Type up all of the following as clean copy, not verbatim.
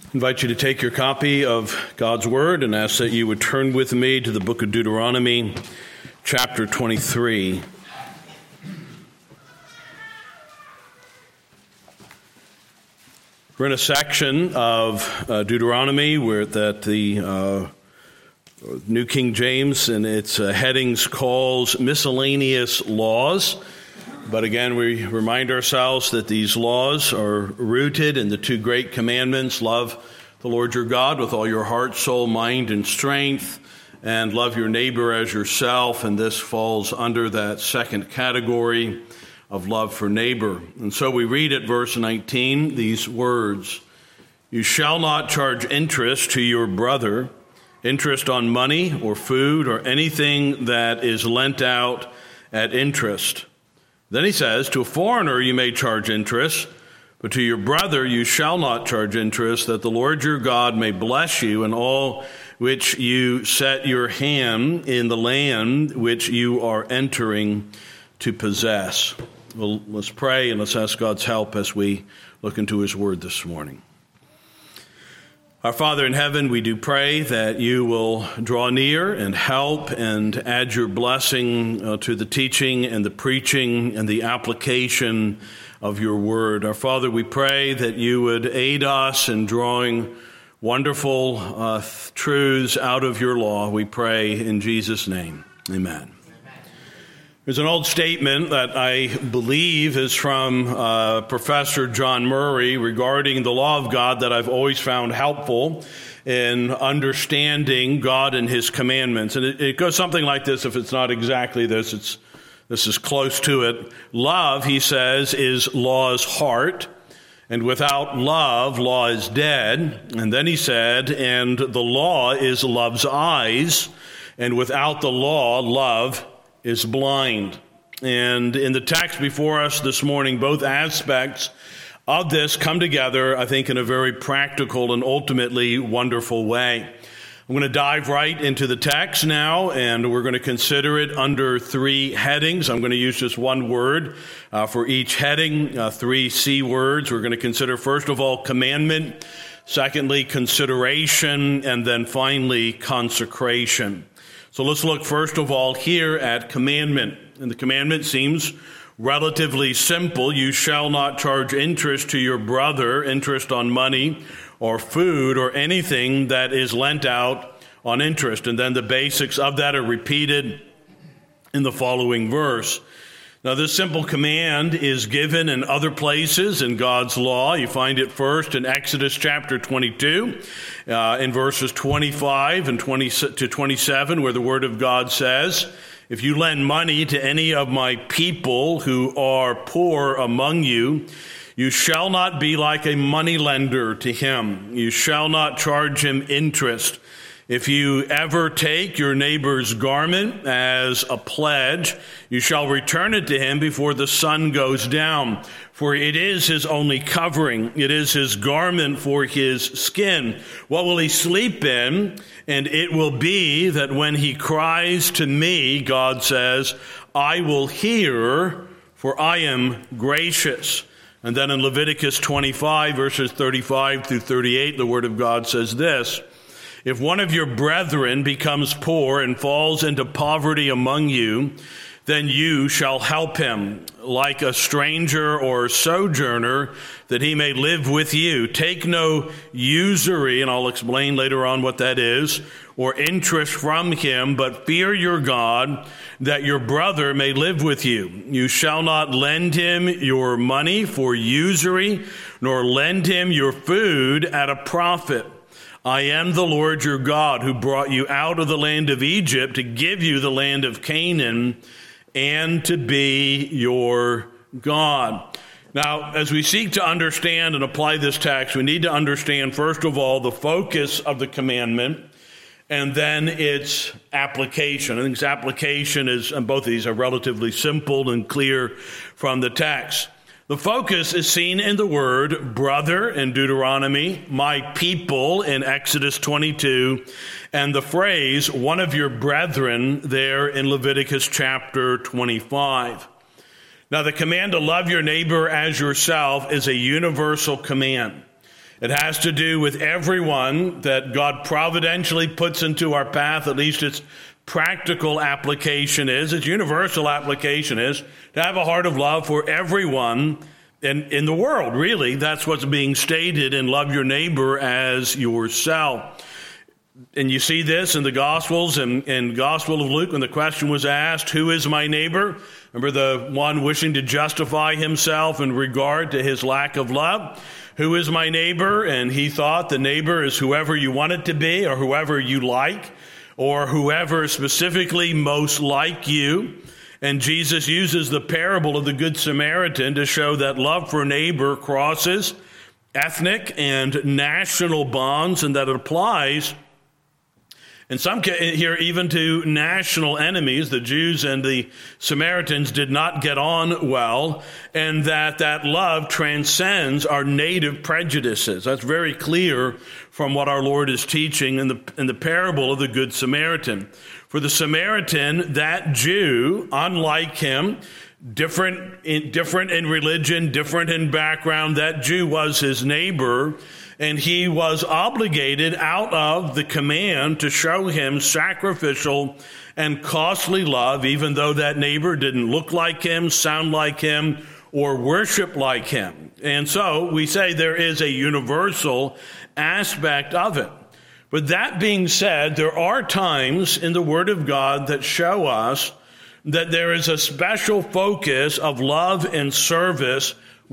I invite you to take your copy of God's Word and ask that you would turn with me to the book of Deuteronomy, chapter 23. We're in a section of Deuteronomy where the New King James and its headings calls miscellaneous laws. But again, we remind ourselves that these laws are rooted in the two great commandments: love the Lord your God with all your heart, soul, mind, and strength, and love your neighbor as yourself. And this falls under that second category of love for neighbor. And so we read at verse 19 these words: "You shall not charge interest to your brother, interest on money or food or anything that is lent out at interest." Then he says, "To a foreigner you may charge interest, but to your brother you shall not charge interest, that the Lord your God may bless you in all which you set your hand in the land which you are entering to possess." Well, let's pray and let's ask God's help as we look into his word this morning. Our Father in heaven, we do pray that you will draw near and help and add your blessing to the teaching and the preaching and the application of your word. Our Father, we pray that you would aid us in drawing wonderful truths out of your law. We pray in Jesus' name. Amen. There's an old statement that I believe is from Professor John Murray regarding the law of God that I've always found helpful in understanding God and his commandments. And it goes something like this. If it's not exactly this, this is close to it. Love, he says, is law's heart. And without love, law is dead. And then he said, and the law is love's eyes. And without the law, love is blind. And in the text before us this morning, both aspects of this come together, I think, in a very practical and ultimately wonderful way. I'm going to dive right into the text now, and we're going to consider it under three headings. I'm going to use just one word for each heading, three C words. We're going to consider, first of all, commandment, secondly, consideration, and then finally, consecration. So let's look first of all here at commandment. And the commandment seems relatively simple. You shall not charge interest to your brother, interest on money or food or anything that is lent out on interest. And then the basics of that are repeated in the following verse. Now, this simple command is given in other places in God's law. You find it first in Exodus chapter 22, in verses 25 and 20 to 27, where the Word of God says, "If you lend money to any of my people who are poor among you, you shall not be like a moneylender to him. You shall not charge him interest. If you ever take your neighbor's garment as a pledge, you shall return it to him before the sun goes down, for it is his only covering. It is his garment for his skin. What will he sleep in? And it will be that when he cries to me," God says, "I will hear, for I am gracious." And then in Leviticus 25, verses 35 through 38, the Word of God says this: "If one of your brethren becomes poor and falls into poverty among you, then you shall help him, like a stranger or sojourner, that he may live with you. Take no usury," and I'll explain later on what that is, "or interest from him, but fear your God, that your brother may live with you. You shall not lend him your money for usury, nor lend him your food at a profit. I am the Lord your God, who brought you out of the land of Egypt to give you the land of Canaan and to be your God." Now, as we seek to understand and apply this text, we need to understand, first of all, the focus of the commandment and then its application. I think its application is, and both of these are relatively simple and clear from the text. The focus is seen in the word brother in Deuteronomy, my people in Exodus 22, and the phrase one of your brethren there in Leviticus chapter 25. Now, the command to love your neighbor as yourself is a universal command. It has to do with everyone that God providentially puts into our path. At least its practical application is, its universal application is to have a heart of love for everyone in the world. Really, that's what's being stated in love your neighbor as yourself. And you see this in the Gospels, in Gospel of Luke, when the question was asked, who is my neighbor? Remember the one wishing to justify himself in regard to his lack of love. Who is my neighbor? And he thought the neighbor is whoever you want it to be, or whoever you like, or whoever specifically most like you. And Jesus uses the parable of the Good Samaritan to show that love for neighbor crosses ethnic and national bonds, and that it applies in some cases here even to national enemies. The Jews and the Samaritans did not get on well, and that love transcends our native prejudices. That's very clear from what our Lord is teaching in the parable of the Good Samaritan. For the Samaritan, that Jew, unlike him, different in religion, different in background, that Jew was his neighbor, and he was obligated out of the command to show him sacrificial and costly love, even though that neighbor didn't look like him, sound like him, or worship like him. And so we say there is a universal aspect of it. But that being said, there are times in the Word of God that show us that there is a special focus of love and service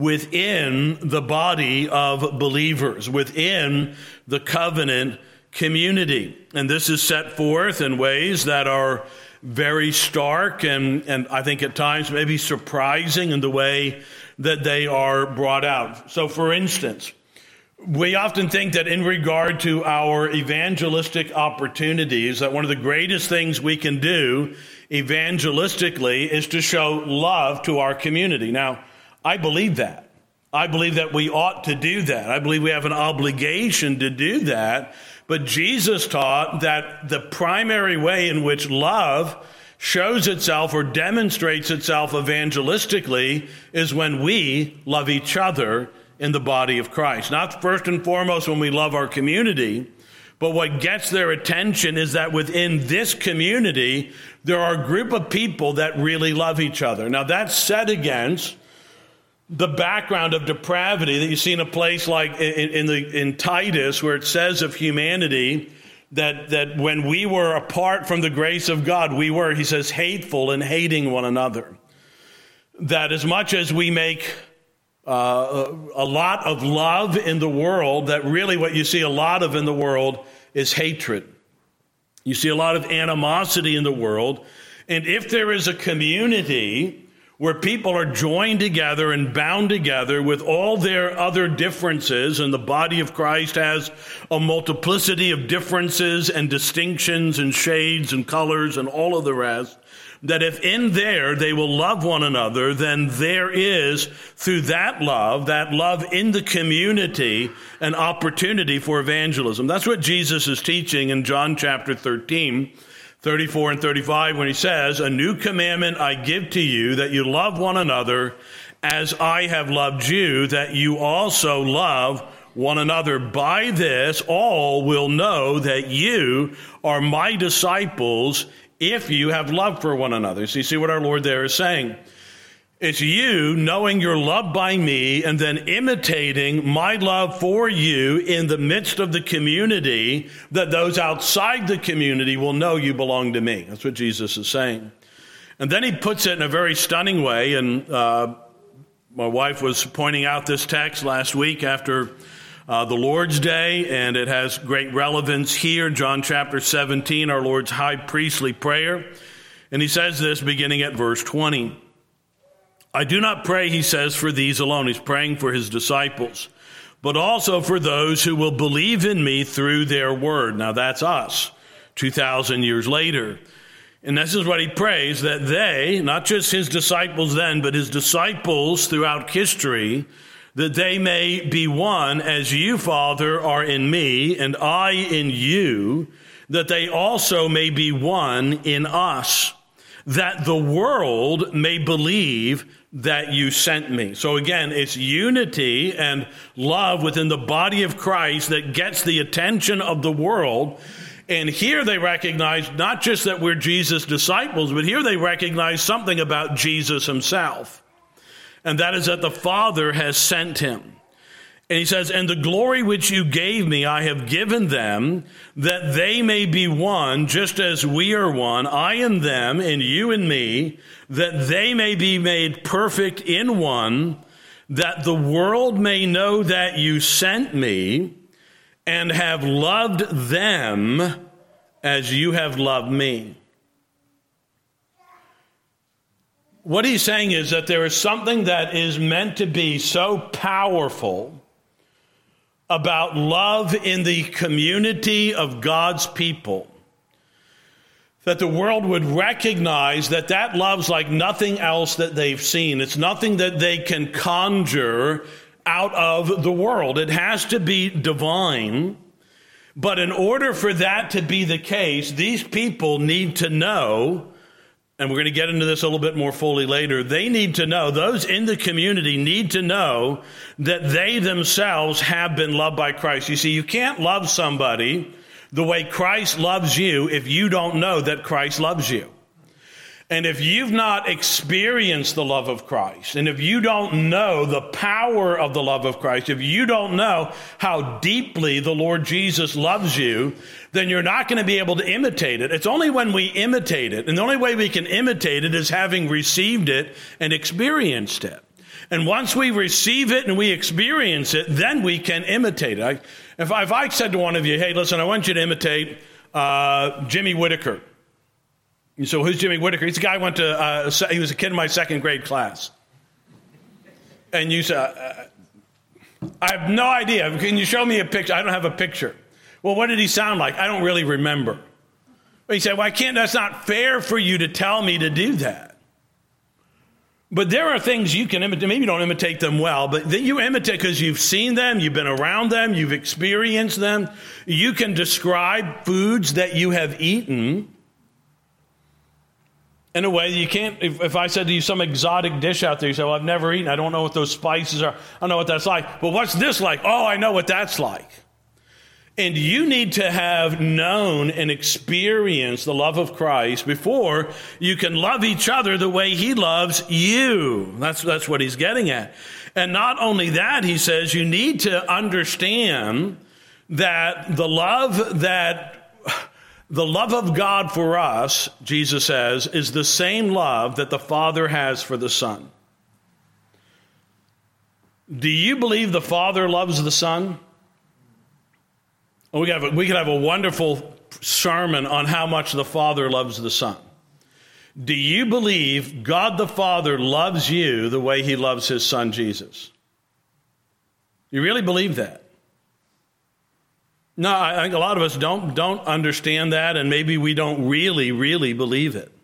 within the body of believers, within the covenant community. And this is set forth in ways that are very stark and I think at times maybe surprising in the way that they are brought out. So for instance, we often think that in regard to our evangelistic opportunities, that one of the greatest things we can do evangelistically is to show love to our community. Now, I believe that. I believe that we ought to do that. I believe we have an obligation to do that. But Jesus taught that the primary way in which love shows itself or demonstrates itself evangelistically is when we love each other in the body of Christ. Not first and foremost when we love our community, but what gets their attention is that within this community, there are a group of people that really love each other. Now, that's set against the background of depravity that you see in a place like in Titus, where it says of humanity that when we were apart from the grace of God, we were, he says, hateful and hating one another. That as much as we make a lot of love in the world, that really what you see a lot of in the world is hatred. You see a lot of animosity in the world. And if there is a community where people are joined together and bound together with all their other differences, and the body of Christ has a multiplicity of differences and distinctions and shades and colors and all of the rest, that if in there they will love one another, then there is, through that love in the community, an opportunity for evangelism. That's what Jesus is teaching in John chapter 13, 34 and 35, when he says, "A new commandment I give to you, that you love one another as I have loved you, that you also love one another. By this, all will know that you are my disciples if you have love for one another." So you see what our Lord there is saying. It's you knowing you're loved by me and then imitating my love for you in the midst of the community, that those outside the community will know you belong to me. That's what Jesus is saying. And then he puts it in a very stunning way. And my wife was pointing out this text last week after the Lord's Day, and it has great relevance here. John chapter 17, our Lord's high priestly prayer. And he says this beginning at verse 20. "I do not pray," he says, "for these alone." He's praying for his disciples, "but also for those who will believe in me through their word." Now that's us, 2,000 years later. And this is what he prays, that they, not just his disciples then, but his disciples throughout history, that they may be one as you, Father, are in me, and I in you, that they also may be one in us, that the world may believe that you sent me. So again, it's unity and love within the body of Christ that gets the attention of the world. And here they recognize not just that we're Jesus' disciples, but here they recognize something about Jesus himself. And that is that the Father has sent him. And he says, and the glory which you gave me, I have given them, that they may be one, just as we are one, I and them, and you and me, that they may be made perfect in one, that the world may know that you sent me, and have loved them as you have loved me. What he's saying is that there is something that is meant to be so powerful about love in the community of God's people, that the world would recognize that that love's like nothing else that they've seen. It's nothing that they can conjure out of the world. It has to be divine. But in order for that to be the case, these people need to know, and we're going to get into this a little bit more fully later, they need to know, those in the community need to know that they themselves have been loved by Christ. You see, you can't love somebody the way Christ loves you if you don't know that Christ loves you. And if you've not experienced the love of Christ, and if you don't know the power of the love of Christ, if you don't know how deeply the Lord Jesus loves you, then you're not going to be able to imitate it. It's only when we imitate it, and the only way we can imitate it is having received it and experienced it. And once we receive it and we experience it, then we can imitate it. If I said to one of you, hey, listen, I want you to imitate Jimmy Whittaker. So who's Jimmy Whittaker? He's a guy he was a kid in my second grade class. And you say, I have no idea. Can you show me a picture? I don't have a picture. Well, what did he sound like? I don't really remember. He said, well, that's not fair for you to tell me to do that. But there are things you can imitate. Maybe you don't imitate them well, but you imitate because you've seen them, you've been around them, you've experienced them. You can describe foods that you have eaten in a way you can't. If I said to you some exotic dish out there, you say, well, I've never eaten. I don't know what those spices are. I don't know what that's like. But what's this like? Oh, I know what that's like. And you need to have known and experienced the love of Christ before you can love each other the way he loves you. That's what he's getting at. And not only that, he says you need to understand that the love of God for us, Jesus says, is the same love that the Father has for the Son. Do you believe the Father loves the Son? We could have a wonderful sermon on how much the Father loves the Son. Do you believe God the Father loves you the way he loves his Son Jesus? You really believe that? No, I think a lot of us don't understand that, and maybe we don't really believe it.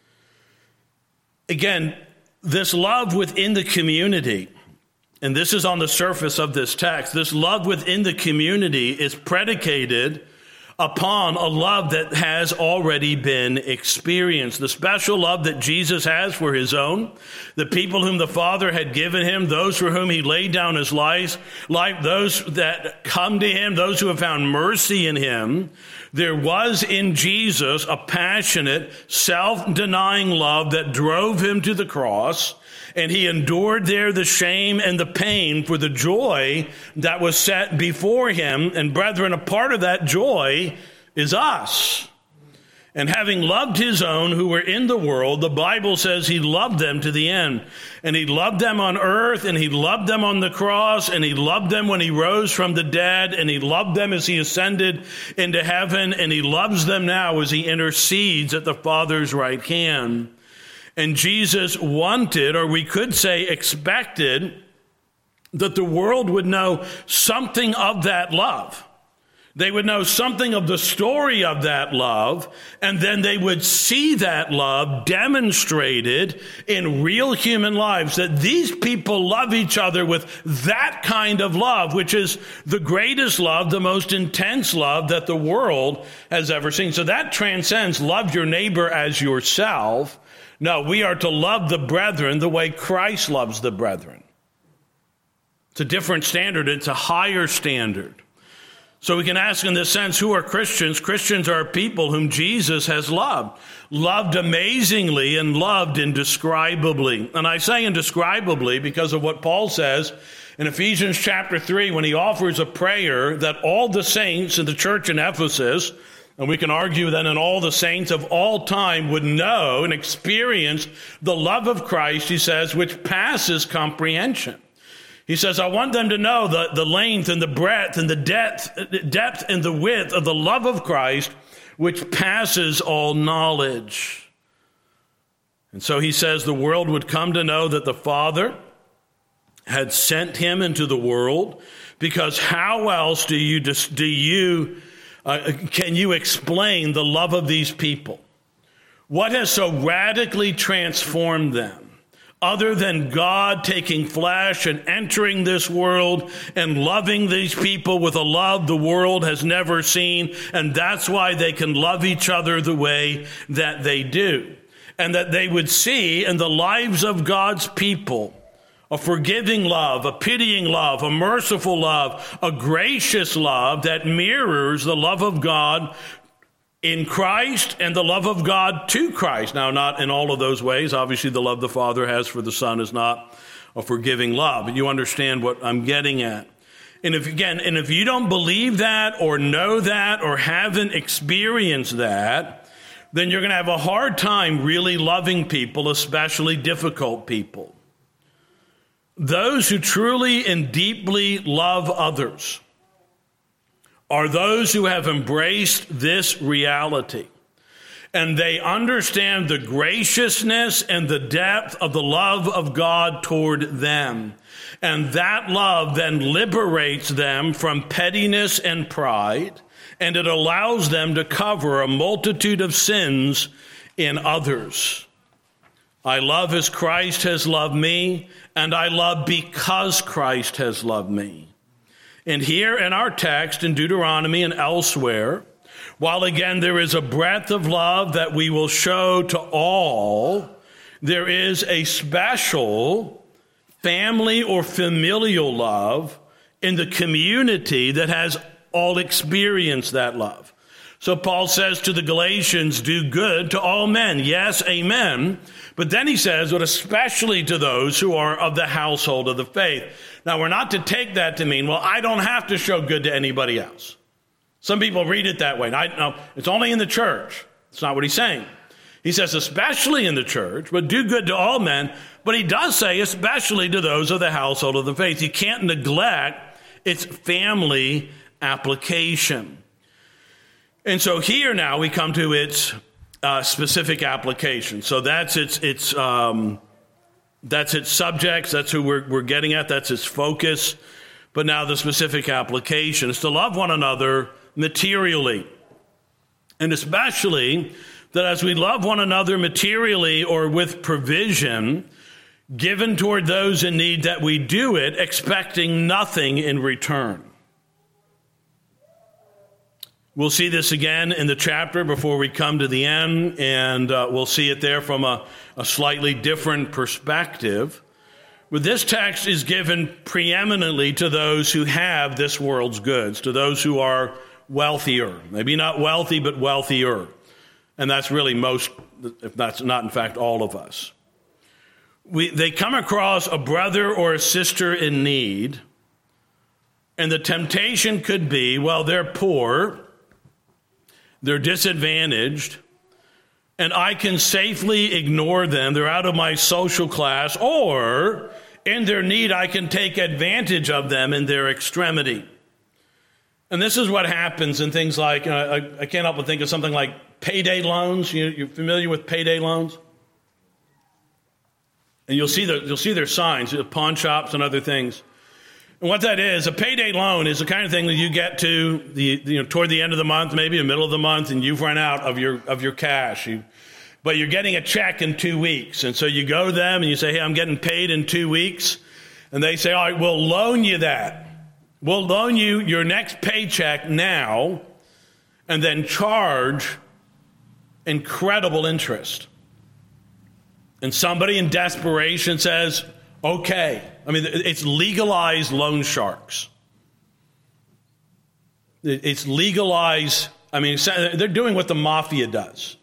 Again, this love within the community, and this is on the surface of this text, this love within the community is predicated upon a love that has already been experienced. The special love that Jesus has for his own, the people whom the Father had given him, those for whom he laid down his life, those that come to him, those who have found mercy in him. There was in Jesus a passionate, self-denying love that drove him to the cross, and he endured there the shame and the pain for the joy that was set before him. And brethren, a part of that joy is us. And having loved his own who were in the world, the Bible says he loved them to the end. And he loved them on earth, and he loved them on the cross, and he loved them when he rose from the dead, and he loved them as he ascended into heaven, and he loves them now as he intercedes at the Father's right hand. And Jesus wanted, or we could say expected, that the world would know something of that love. They would know something of the story of that love, and then they would see that love demonstrated in real human lives, that these people love each other with that kind of love, which is the greatest love, the most intense love that the world has ever seen. So that transcends love your neighbor as yourself. No, we are to love the brethren the way Christ loves the brethren. It's a different standard. It's a higher standard. So we can ask in this sense, who are Christians? Christians are people whom Jesus has loved amazingly and loved indescribably. And I say indescribably because of what Paul says in Ephesians chapter 3, when he offers a prayer that all the saints in the church in Ephesus, and we can argue that in all the saints of all time, would know and experience the love of Christ, he says, which passes comprehension. He says, I want them to know the length and the breadth and the depth and the width of the love of Christ, which passes all knowledge. And so he says the world would come to know that the Father had sent him into the world, because how else can you explain the love of these people? What has so radically transformed them? Other than God taking flesh and entering this world and loving these people with a love the world has never seen. And that's why they can love each other the way that they do. And that they would see in the lives of God's people a forgiving love, a pitying love, a merciful love, a gracious love that mirrors the love of God in Christ and the love of God to Christ. Now, not in all of those ways. Obviously, the love the Father has for the Son is not a forgiving love. But you understand what I'm getting at. And if you don't believe that or know that or haven't experienced that, then you're going to have a hard time really loving people, especially difficult people. Those who truly and deeply love others are those who have embraced this reality, and they understand the graciousness and the depth of the love of God toward them. And that love then liberates them from pettiness and pride, and it allows them to cover a multitude of sins in others. I love as Christ has loved me, and I love because Christ has loved me. And here in our text in Deuteronomy and elsewhere, while again there is a breadth of love that we will show to all, there is a special family or familial love in the community that has all experienced that love. So Paul says to the Galatians, do good to all men. Yes, amen. But then he says, but especially to those who are of the household of the faith. Now, we're not to take that to mean, well, I don't have to show good to anybody else. Some people read it that way. No, it's only in the church. That's not what he's saying. He says, especially in the church, but do good to all men. But he does say, especially to those of the household of the faith. You can't neglect its family application. And so here now we come to its specific application. So that's its subjects. That's who we're getting at. That's its focus. But now the specific application is to love one another materially. And especially that as we love one another materially or with provision given toward those in need, that we do it expecting nothing in return. We'll see this again in the chapter before we come to the end, and we'll see it there from a slightly different perspective. But this text is given preeminently to those who have this world's goods, to those who are wealthier. Maybe not wealthy, but wealthier. And that's really most, if that's not in fact all of us. They come across a brother or a sister in need, and the temptation could be, well, they're poor, they're disadvantaged, and I can safely ignore them. They're out of my social class, or in their need, I can take advantage of them in their extremity. And this is what happens in things like, I can't help but think of something like payday loans. You're familiar with payday loans? And you'll see their signs at pawn shops and other things. And what that is, a payday loan is the kind of thing that you get to toward the end of the month, maybe the middle of the month, and you've run out of your cash. But you're getting a check in 2 weeks. And so you go to them and you say, hey, I'm getting paid in 2 weeks. And they say, all right, we'll loan you that. We'll loan you your next paycheck now and then charge incredible interest. And somebody in desperation says, okay. I mean, it's legalized loan sharks. It's legalized. I mean, they're doing what the mafia does.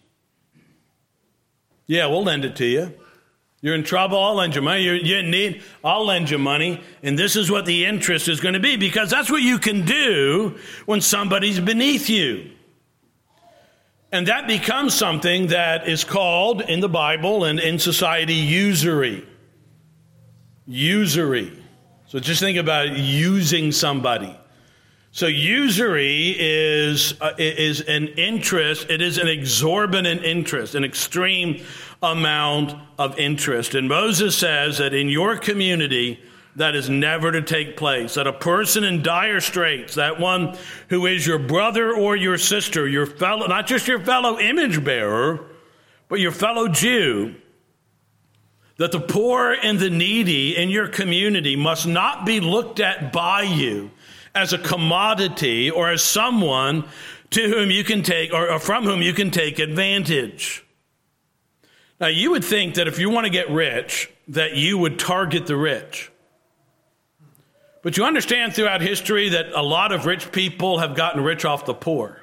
Yeah, we'll lend it to you. You're in trouble, I'll lend you money. You're in need, I'll lend you money. And this is what the interest is going to be, because that's what you can do when somebody's beneath you. And that becomes something that is called in the Bible and in society usury. Usury. So just think about using somebody. So usury is an interest. It is an exorbitant interest, an extreme amount of interest. And Moses says that in your community, that is never to take place. That a person in dire straits, that one who is your brother or your sister, your fellow, not just your fellow image bearer, but your fellow Jew, that the poor and the needy in your community must not be looked at by you as a commodity or as someone to whom you can take or from whom you can take advantage. Now, you would think that if you want to get rich, that you would target the rich. But you understand throughout history that a lot of rich people have gotten rich off the poor.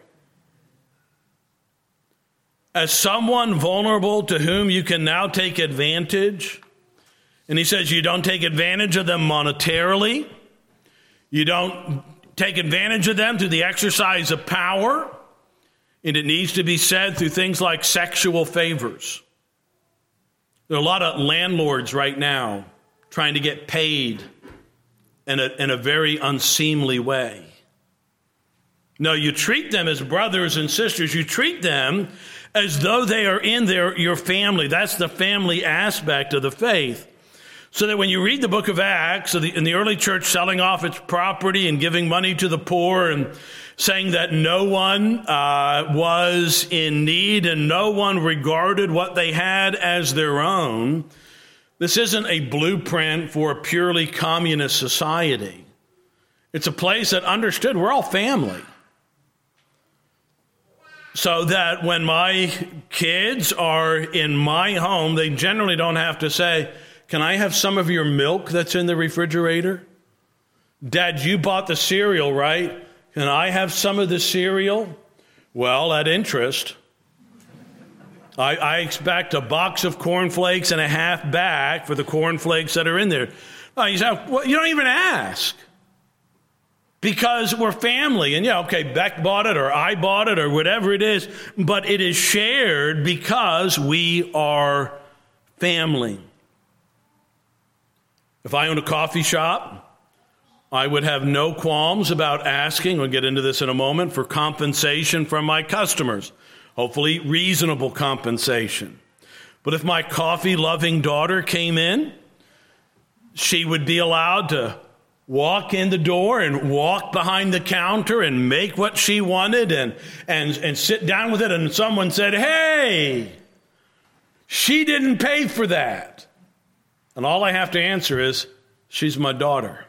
As someone vulnerable to whom you can now take advantage, and he says you don't take advantage of them monetarily, you don't take advantage of them through the exercise of power, and it needs to be said through things like sexual favors. There are a lot of landlords right now trying to get paid in a very unseemly way. No, you treat them as brothers and sisters. You treat them as though they are in your family. That's the family aspect of the faith. So that when you read the book of Acts, in the early church selling off its property and giving money to the poor and saying that no one was in need and no one regarded what they had as their own, this isn't a blueprint for a purely communist society. It's a place that understood we're all family. So that when my kids are in my home, they generally don't have to say, can I have some of your milk that's in the refrigerator? Dad, you bought the cereal, right? Can I have some of the cereal? Well, at interest. I expect a box of cornflakes and a half bag for the cornflakes that are in there. You say, well, you don't even ask. Because we're family. And yeah, okay, Beck bought it or I bought it or whatever it is. But it is shared because we are family. If I owned a coffee shop, I would have no qualms about asking, we'll get into this in a moment, for compensation from my customers. Hopefully reasonable compensation. But if my coffee-loving daughter came in, she would be allowed to walk in the door and walk behind the counter and make what she wanted and sit down with it. And someone said, hey, she didn't pay for that. And all I have to answer is, she's my daughter.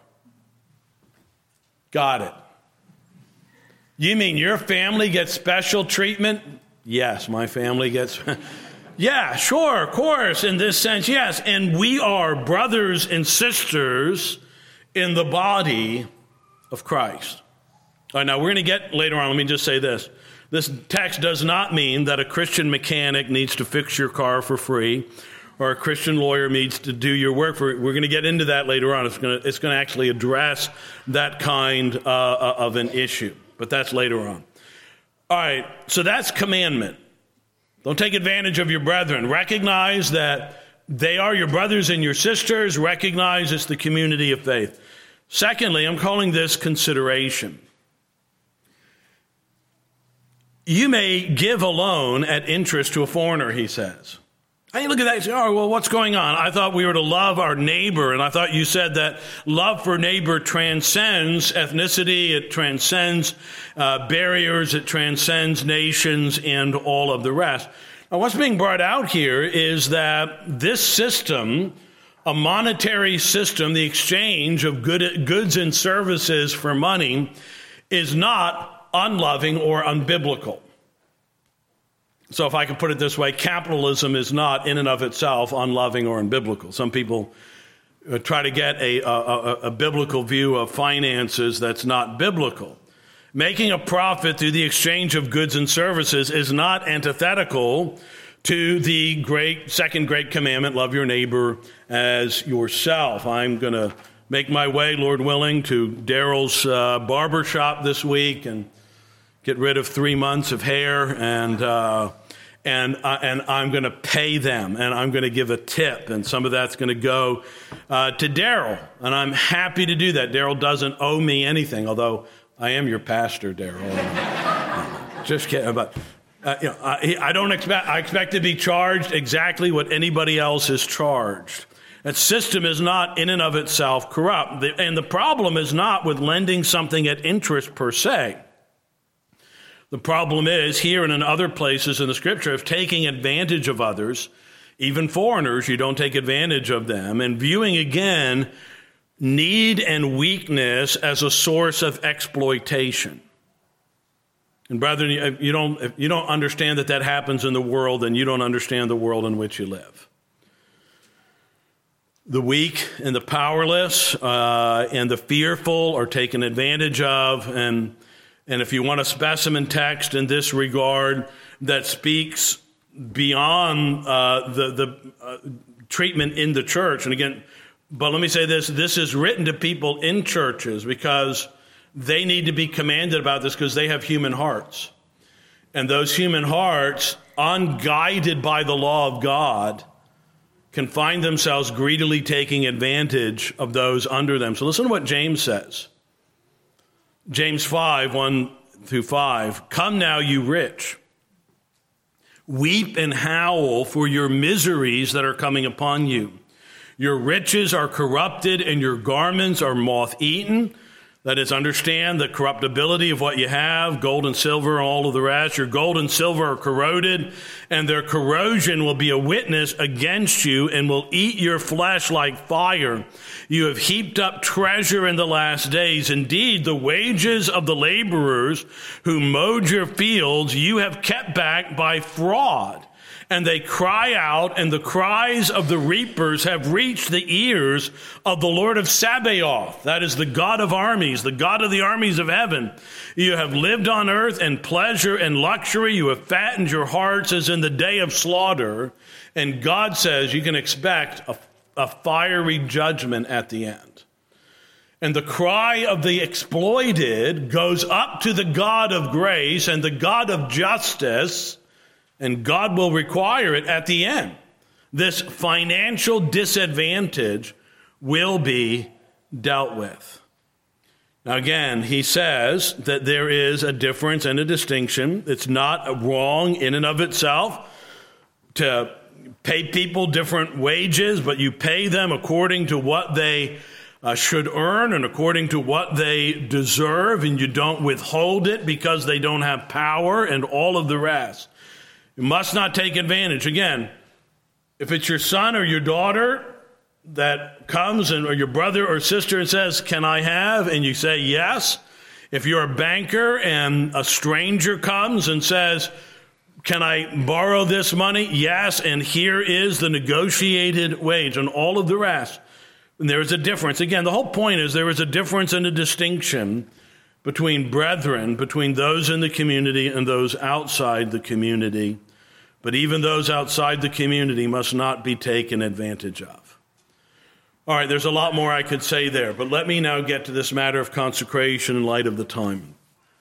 Got it. You mean your family gets special treatment? Yes, my family gets... Yeah, sure, of course, in this sense, yes. And we are brothers and sisters in the body of Christ. All right, now we're going to get later on, let me just say this. This text does not mean that a Christian mechanic needs to fix your car for free or a Christian lawyer needs to do your work for it. We're going to get into that later on. It's going to actually address that kind of an issue, but that's later on. All right, so that's commandment. Don't take advantage of your brethren. Recognize that they are your brothers and your sisters. Recognize it's the community of faith. Secondly, I'm calling this consideration. You may give a loan at interest to a foreigner, he says. And you look at that and say, oh, well, what's going on? I thought we were to love our neighbor, and I thought you said that love for neighbor transcends ethnicity, it transcends barriers, it transcends nations, and all of the rest. Now, what's being brought out here is that this system, a monetary system, the exchange of goods and services for money, is not unloving or unbiblical. So if I can put it this way, capitalism is not in and of itself unloving or unbiblical. Some people try to get a biblical view of finances that's not biblical. Making a profit through the exchange of goods and services is not antithetical to the second great commandment, love your neighbor as yourself. I'm going to make my way, Lord willing, to Daryl's barber shop this week and get rid of 3 months of hair, and I'm going to pay them, and I'm going to give a tip, and some of that's going to go to Daryl, and I'm happy to do that. Daryl doesn't owe me anything, although I am your pastor, Daryl. Just kidding, but I expect to be charged exactly what anybody else is charged. That system is not in and of itself corrupt, and the problem is not with lending something at interest per se. The problem is, here and in other places in the Scripture, of taking advantage of others, even foreigners, you don't take advantage of them, and viewing again need and weakness as a source of exploitation. And brethren, if you don't understand that happens in the world, then you don't understand the world in which you live. The weak and the powerless and the fearful are taken advantage of, and if you want a specimen text in this regard that speaks beyond the treatment in the church, and again, but let me say this is written to people in churches because they need to be commanded about this because they have human hearts. And those human hearts, unguided by the law of God, can find themselves greedily taking advantage of those under them. So listen to what James says. James 5, 1-5. Come now, you rich. Weep and howl for your miseries that are coming upon you. Your riches are corrupted and your garments are moth-eaten. That is, understand the corruptibility of what you have, gold and silver, all of the rest. Your gold and silver are corroded, and their corrosion will be a witness against you and will eat your flesh like fire. You have heaped up treasure in the last days. Indeed, the wages of the laborers who mowed your fields you have kept back by fraud. And they cry out, and the cries of the reapers have reached the ears of the Lord of Sabaoth. That is the God of armies, the God of the armies of heaven. You have lived on earth in pleasure and luxury. You have fattened your hearts as in the day of slaughter. And God says you can expect a fiery judgment at the end. And the cry of the exploited goes up to the God of grace and the God of justice, and God will require it at the end. This financial disadvantage will be dealt with. Now again, he says that there is a difference and a distinction. It's not wrong in and of itself to pay people different wages, but you pay them according to what they should earn and according to what they deserve, and you don't withhold it because they don't have power and all of the rest. You must not take advantage. Again, if it's your son or your daughter that comes or your brother or sister and says, can I have? And you say yes. If you're a banker and a stranger comes and says, can I borrow this money? Yes. And here is the negotiated wage and all of the rest. And there is a difference. Again, the whole point is there is a difference and a distinction between brethren, between those in the community and those outside the community. But even those outside the community must not be taken advantage of. All right, there's a lot more I could say there, but let me now get to this matter of consecration in light of the time.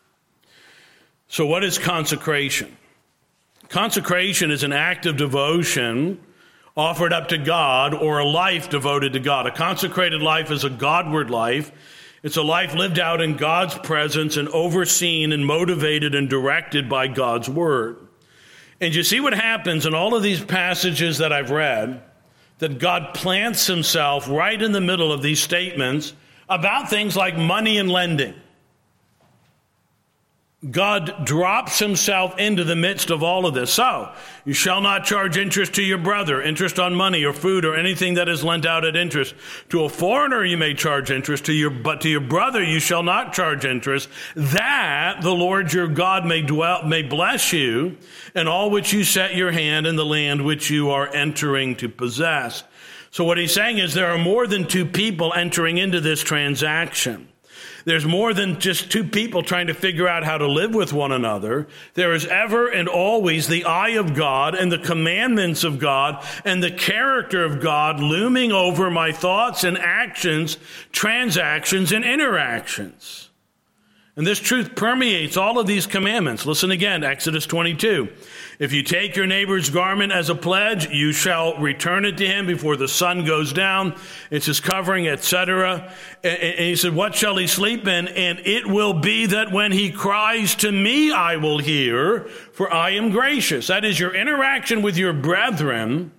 So what is consecration? Consecration is an act of devotion offered up to God or a life devoted to God. A consecrated life is a Godward life. It's a life lived out in God's presence and overseen and motivated and directed by God's word. And you see what happens in all of these passages that I've read, that God plants himself right in the middle of these statements about things like money and lending. God drops himself into the midst of all of this. So, you shall not charge interest to your brother, interest on money or food or anything that is lent out at interest. To a foreigner you may charge interest, but to your brother you shall not charge interest, that the Lord your God may bless you in all which you set your hand in the land which you are entering to possess. So what he's saying is there are more than two people entering into this transaction. There's more than just two people trying to figure out how to live with one another. There is ever and always the eye of God and the commandments of God and the character of God looming over my thoughts and actions, transactions, and interactions. And this truth permeates all of these commandments. Listen again, Exodus 22. If you take your neighbor's garment as a pledge, you shall return it to him before the sun goes down. It's his covering, etc. And he said, what shall he sleep in? And it will be that when he cries to me, I will hear, for I am gracious. That is, your interaction with your brethren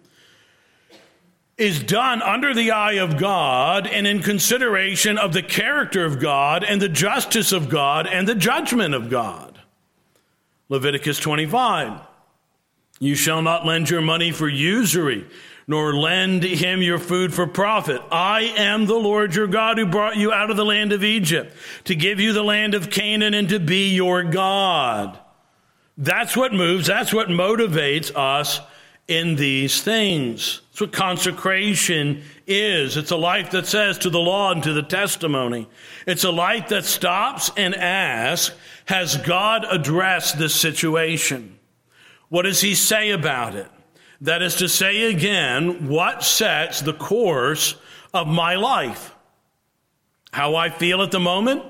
is done under the eye of God and in consideration of the character of God and the justice of God and the judgment of God. Leviticus 25. You shall not lend your money for usury, nor lend him your food for profit. I am the Lord your God who brought you out of the land of Egypt to give you the land of Canaan and to be your God. That's what moves, that's what motivates us in these things. That's what consecration is. It's a life that says to the law and to the testimony. It's a life that stops and asks, has God addressed this situation? What does he say about it? That is to say again, what sets the course of my life? How I feel at the moment?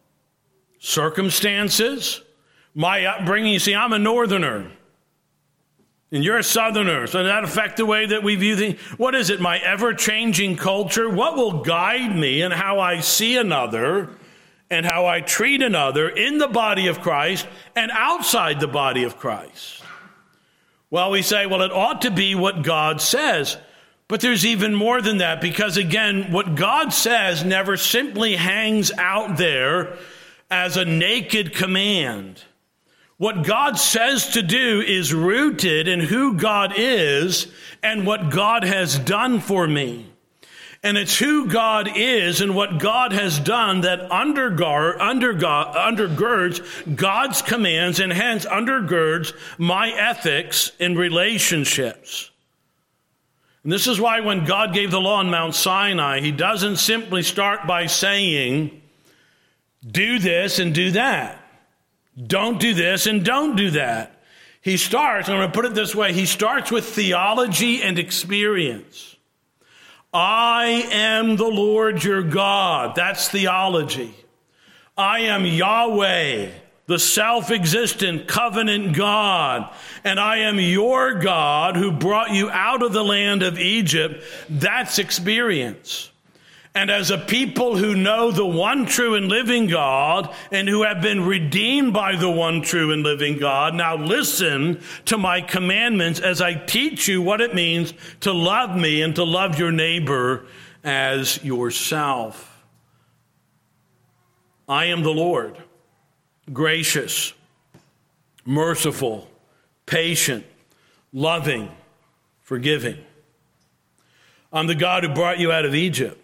Circumstances? My upbringing? You see, I'm a northerner. And you're a southerner. So does that affect the way that we view things? What is it? My ever-changing culture? What will guide me in how I see another and how I treat another in the body of Christ and outside the body of Christ? Well, we say, well, it ought to be what God says. But there's even more than that, because again, what God says never simply hangs out there as a naked command. What God says to do is rooted in who God is and what God has done for me. And it's who God is and what God has done that undergirds God's commands and hence undergirds my ethics in relationships. And this is why when God gave the law on Mount Sinai, he doesn't simply start by saying, do this and do that. Don't do this and don't do that. He starts, I'm going to put it this way, he starts with theology and experience. I am the Lord your God. That's theology. I am Yahweh, the self-existent covenant God. And I am your God who brought you out of the land of Egypt. That's experience. And as a people who know the one true and living God and who have been redeemed by the one true and living God, now listen to my commandments as I teach you what it means to love me and to love your neighbor as yourself. I am the Lord, gracious, merciful, patient, loving, forgiving. I'm the God who brought you out of Egypt.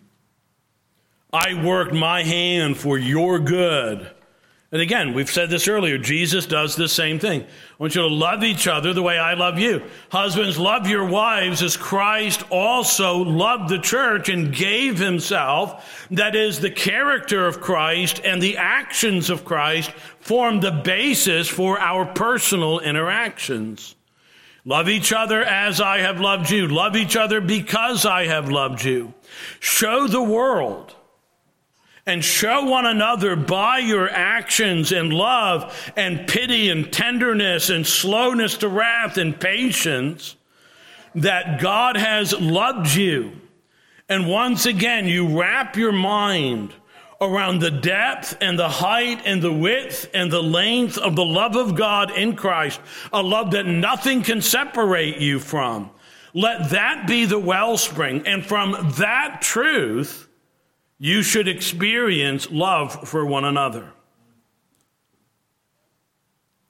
I worked my hand for your good. And again, we've said this earlier, Jesus does the same thing. I want you to love each other the way I love you. Husbands, love your wives as Christ also loved the church and gave himself. That is, the character of Christ and the actions of Christ form the basis for our personal interactions. Love each other as I have loved you. Love each other because I have loved you. Show the world and show one another by your actions and love and pity and tenderness and slowness to wrath and patience that God has loved you. And once again, you wrap your mind around the depth and the height and the width and the length of the love of God in Christ, a love that nothing can separate you from. Let that be the wellspring. And from that truth, you should experience love for one another.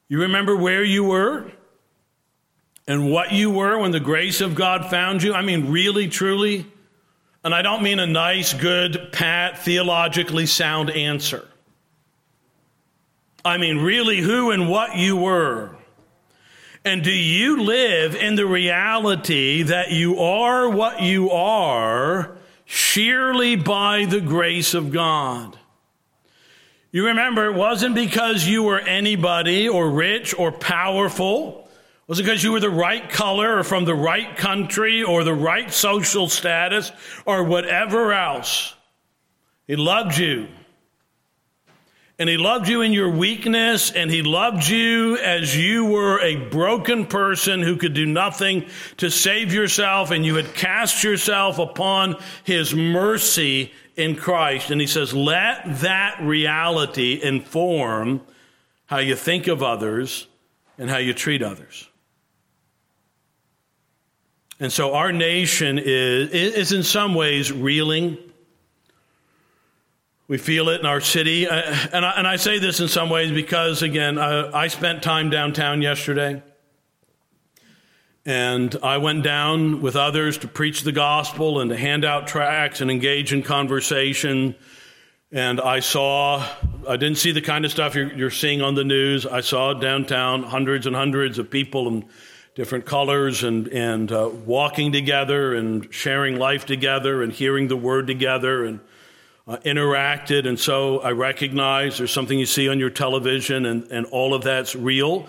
You remember where you were and what you were when the grace of God found you? I mean, really, truly. And I don't mean a nice, good, pat, theologically sound answer. I mean, really, who and what you were. And do you live in the reality that you are what you are sheerly by the grace of God? You remember, it wasn't because you were anybody or rich or powerful. It wasn't because you were the right color or from the right country or the right social status or whatever else. He loved you. And he loved you in your weakness, and he loved you as you were a broken person who could do nothing to save yourself, and you had cast yourself upon his mercy in Christ. And he says, let that reality inform how you think of others and how you treat others. And so our nation is in some ways reeling. We feel it in our city. And I say this in some ways because, again, I spent time downtown yesterday. And I went down with others to preach the gospel and to hand out tracts and engage in conversation. And I didn't see the kind of stuff you're seeing on the news. I saw downtown hundreds and hundreds of people in different colors and walking together and sharing life together and hearing the word together and interacted. And so I recognize there's something you see on your television and all of that's real.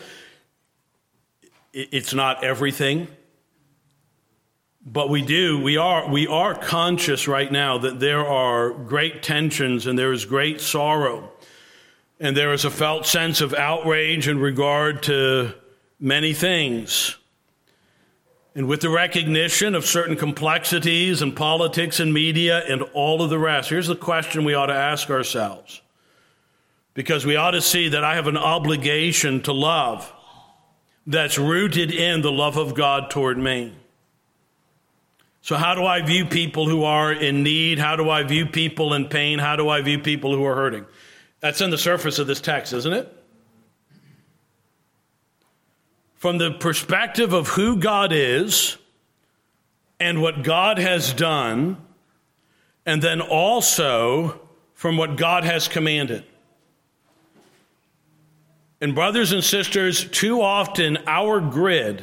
It's not everything, but we are conscious right now that there are great tensions and there is great sorrow, and there is a felt sense of outrage in regard to many things. And with the recognition of certain complexities in politics and media and all of the rest, here's the question we ought to ask ourselves, because we ought to see that I have an obligation to love that's rooted in the love of God toward me. So how do I view people who are in need? How do I view people in pain? How do I view people who are hurting? That's on the surface of this text, isn't it? From the perspective of who God is and what God has done, and then also from what God has commanded. And brothers and sisters, too often our grid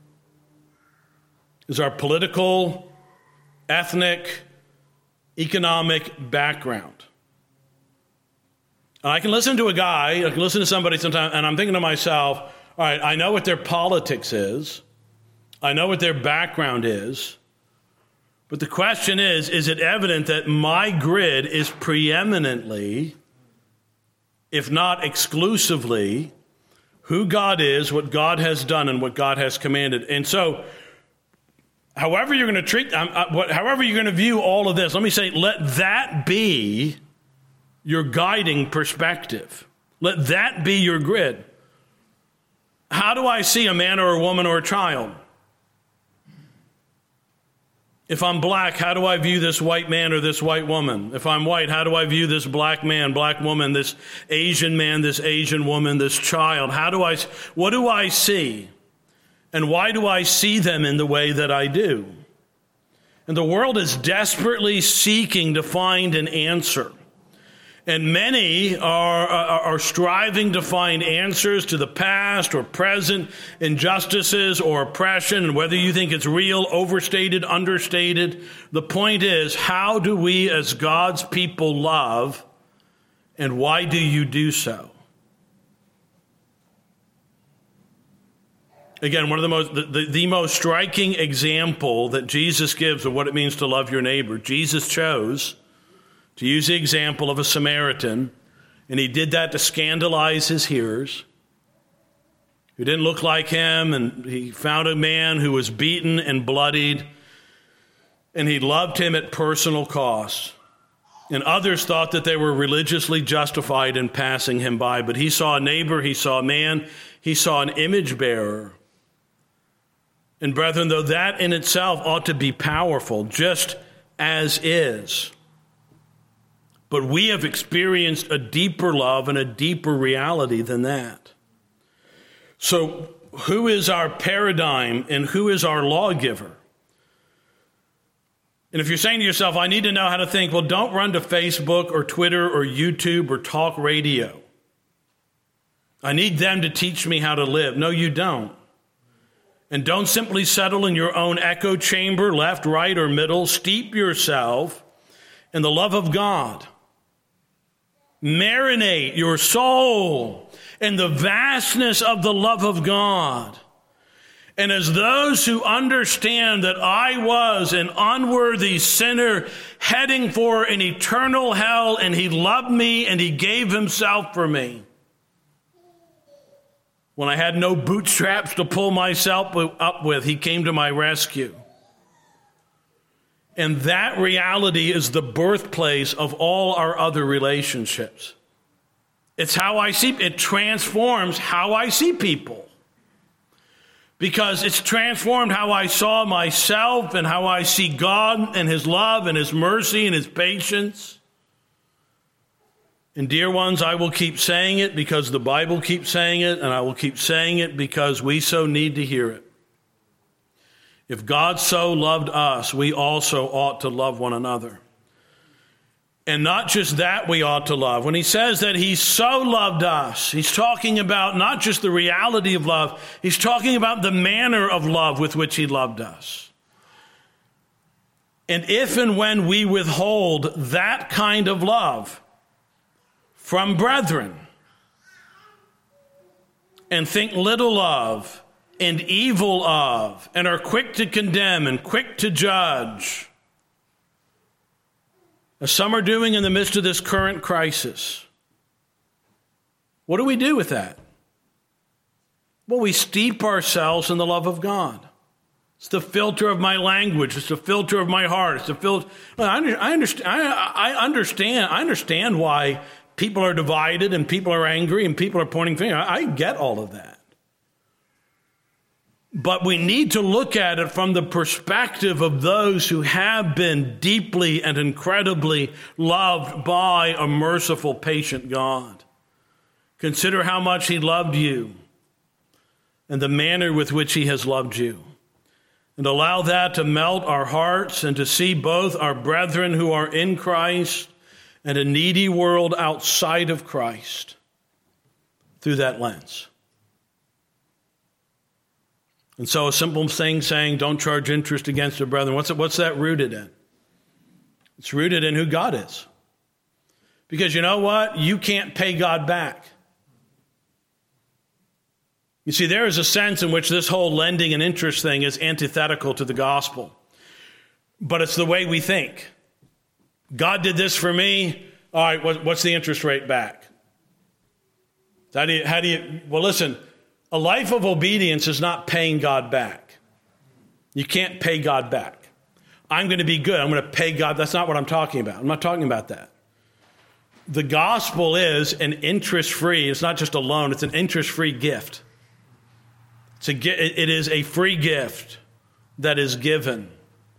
is our political, ethnic, economic background. And I can listen to a guy, I can listen to somebody sometimes, and I'm thinking to myself, all right, I know what their politics is. I know what their background is. But the question is it evident that my grid is preeminently, if not exclusively, who God is, what God has done, and what God has commanded? And so, however you're going to however you're going to view all of this, let me say, let that be your guiding perspective. Let that be your grid. How do I see a man or a woman or a child? If I'm black, how do I view this white man or this white woman? If I'm white, how do I view this black man, black woman, this Asian man, this Asian woman, this child? What do I see? And why do I see them in the way that I do? And the world is desperately seeking to find an answer. And many are striving to find answers to the past or present injustices or oppression, and whether you think it's real, overstated, understated. The point is, how do we as God's people love, and why do you do so? Again, one of the most striking example that Jesus gives of what it means to love your neighbor. Jesus chose to use the example of a Samaritan, and he did that to scandalize his hearers, who didn't look like him, and he found a man who was beaten and bloodied, and he loved him at personal cost. And others thought that they were religiously justified in passing him by, but he saw a neighbor, he saw a man, he saw an image bearer. And brethren, though that in itself ought to be powerful, just as is, but we have experienced a deeper love and a deeper reality than that. So who is our paradigm and who is our lawgiver? And if you're saying to yourself, I need to know how to think, well, don't run to Facebook or Twitter or YouTube or talk radio. I need them to teach me how to live. No, you don't. And don't simply settle in your own echo chamber, left, right, or middle. Steep yourself in the love of God. Marinate your soul in the vastness of the love of God. And as those who understand that I was an unworthy sinner heading for an eternal hell, and he loved me and he gave himself for me, when I had no bootstraps to pull myself up with, he came to my rescue. And that reality is the birthplace of all our other relationships. It's how I see, it transforms how I see people. Because it's transformed how I saw myself and how I see God and his love and his mercy and his patience. And dear ones, I will keep saying it because the Bible keeps saying it, and I will keep saying it because we so need to hear it. If God so loved us, we also ought to love one another. And not just that we ought to love. When he says that he so loved us, he's talking about not just the reality of love, he's talking about the manner of love with which he loved us. And if and when we withhold that kind of love from brethren and think little of and evil of and are quick to condemn and quick to judge, as some are doing in the midst of this current crisis, what do we do with that? Well, we steep ourselves in the love of God. It's the filter of my language. It's the filter of my heart. It's the filter. I understand why people are divided and people are angry and people are pointing fingers. I get all of that. But we need to look at it from the perspective of those who have been deeply and incredibly loved by a merciful, patient God. Consider how much he loved you and the manner with which he has loved you. And allow that to melt our hearts and to see both our brethren who are in Christ and a needy world outside of Christ through that lens. And so a simple thing saying, don't charge interest against your brethren, what's that rooted in? It's rooted in who God is. Because you know what? You can't pay God back. You see, there is a sense in which this whole lending and interest thing is antithetical to the gospel. But it's the way we think. God did this for me. All right, what's the interest rate back? Well, listen, a life of obedience is not paying God back. You can't pay God back. I'm going to be good. I'm going to pay God. That's not what I'm talking about. I'm not talking about that. The gospel is an interest-free, it's not just a loan, it's an interest-free gift. It is a free gift that is given.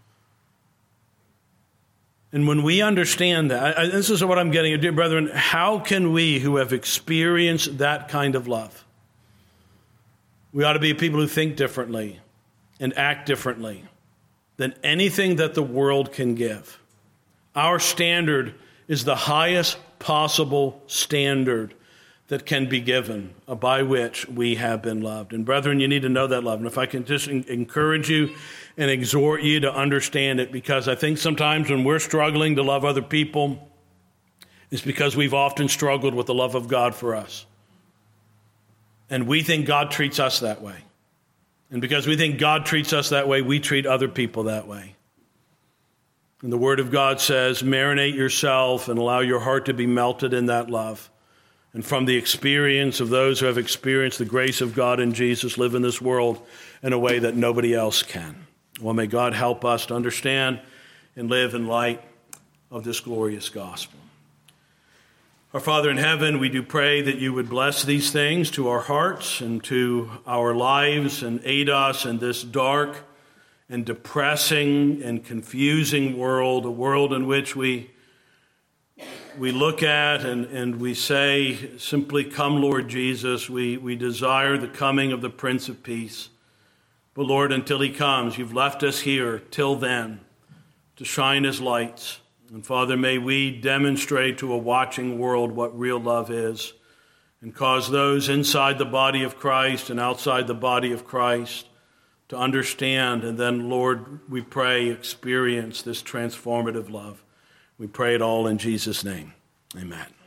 And when we understand that, this is what I'm getting at, dear brethren, how can we who have experienced that kind of love? We ought to be people who think differently and act differently than anything that the world can give. Our standard is the highest possible standard that can be given by which we have been loved. And brethren, you need to know that love. And if I can just encourage you and exhort you to understand it, because I think sometimes when we're struggling to love other people, it's because we've often struggled with the love of God for us. And we think God treats us that way. And because we think God treats us that way, we treat other people that way. And the Word of God says, marinate yourself and allow your heart to be melted in that love. And from the experience of those who have experienced the grace of God in Jesus, live in this world in a way that nobody else can. Well, may God help us to understand and live in light of this glorious gospel. Our Father in heaven, we do pray that you would bless these things to our hearts and to our lives and aid us in this dark and depressing and confusing world, a world in which we we look at and we say simply, "Come, Lord Jesus." We desire the coming of the Prince of Peace. But Lord, until he comes, you've left us here till then to shine his lights. And Father, may we demonstrate to a watching world what real love is, and cause those inside the body of Christ and outside the body of Christ to understand, and then, Lord, we pray, experience this transformative love. We pray it all in Jesus' name. Amen.